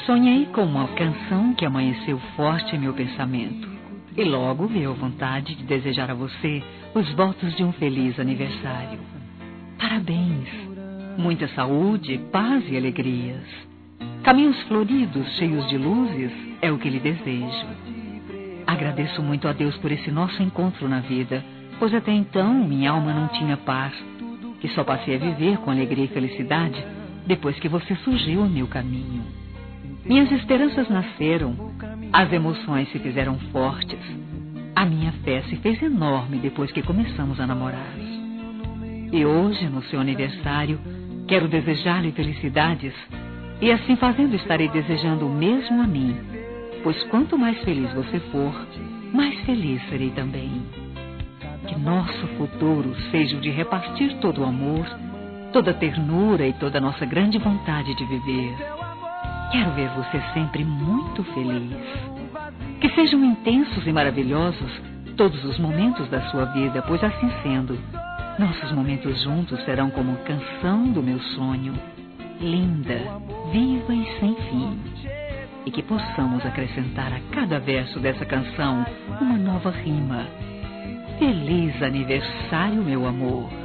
Sonhei com uma canção que amanheceu forte em meu pensamento. E logo veio a vontade de desejar a você os votos de um feliz aniversário. Parabéns! Muita saúde, paz e alegrias. Caminhos floridos, cheios de luzes, é o que lhe desejo. Agradeço muito a Deus por esse nosso encontro na vida, pois até então minha alma não tinha paz, e só passei a viver com alegria e felicidade depois que você surgiu ao meu caminho. Minhas esperanças nasceram, as emoções se fizeram fortes, a minha fé se fez enorme depois que começamos a namorar. E hoje, no seu aniversário, quero desejar-lhe felicidades, e assim fazendo estarei desejando o mesmo a mim, pois quanto mais feliz você for, mais feliz serei também. Que nosso futuro seja o de repartir todo o amor, toda a ternura e toda a nossa grande vontade de viver. Quero ver você sempre muito feliz. Que sejam intensos e maravilhosos todos os momentos da sua vida, pois assim sendo, nossos momentos juntos serão como a canção do meu sonho, linda, viva e sem fim. E que possamos acrescentar a cada verso dessa canção uma nova rima. Feliz aniversário, meu amor.